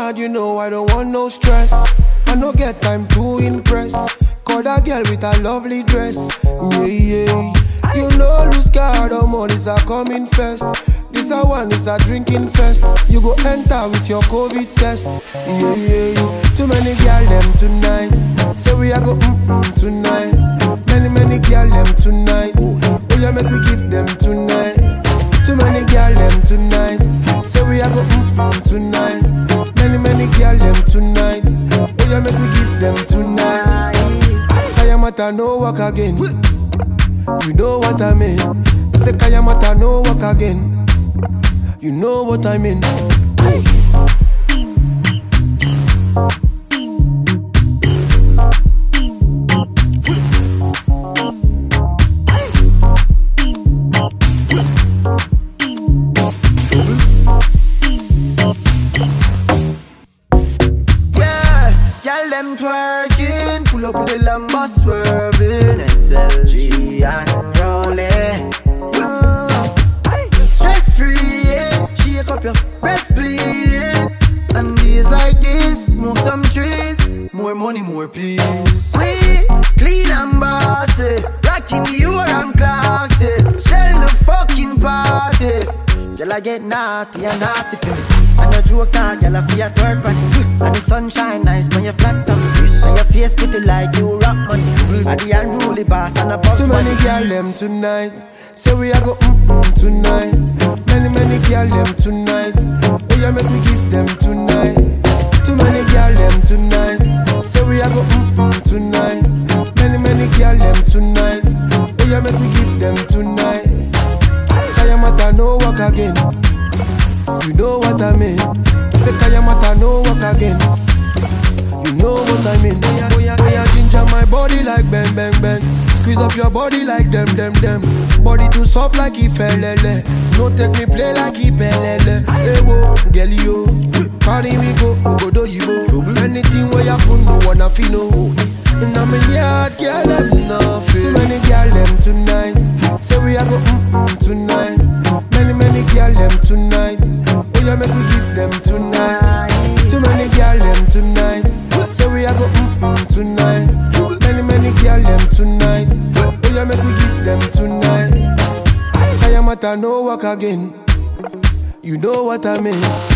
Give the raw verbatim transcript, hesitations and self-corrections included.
yard, you know I don't want no stress. I no get time to impress. Call that girl with a lovely dress. Yeah, yeah. You know lose card, or more is a coming first. This a one is a drinking fest. You go enter with your COVID test. Yeah, yeah, yeah. Too many girl them tonight. Say we a go mm-mm tonight. Many, many girl them tonight. Oh yeah, make we give them tonight. Too many girl them tonight. Say we a go mm-mm tonight. Many, many girl them tonight. Oh yeah, make we give them tonight. Kayamata no work again. You know what I mean. Say Kayamata no work again. You know what I mean. Yeah, y'all them twerking, pull up with the Lambo swerving, S L G and rolling. Stress free, yeah. Shake up your breast, please. And days like this, move some trees. More money, more peace. We clean and bossy, rocking the Euro classy. Shell the fucking party. Y'all I get naughty and nasty for me. And the joke out, y'all a fear twerk on it. And the sunshine nice when you flat tummy. And your face pretty like you rock money. And the unruly boss and a boss. Too many girl them tonight. Say we a go mm-mm tonight. Many, many girl them tonight. Oh yeah, make we give them tonight. Too many girl them tonight. Say we a go mm-mm tonight. Many, many girl them tonight. Oh yeah, make we give them tonight. Kayamata no work again. You know what I mean. Say Kayamata no work again. You know what I mean. Oh yeah, oh yeah, oh yeah, ginger my body like bang, bang, bang. Squeeze up your body like them, them, them. Body too soft like Ifelele. No take me play like Ipelele. Hey wo, girl yo, carry me go, go do you go. Anything where you put, no one a feel no. In a me yard, girl them nothing. Too many girl them tonight. Say we a go mm-mm tonight. Many, many girl them tonight. Oh yeah, make we give them tonight. Too many girl them tonight. Say we a go mm-mm tonight. Many, many girl them tonight. Oh yeah, make we give them tonight. Kayamata no work again. You know what I mean.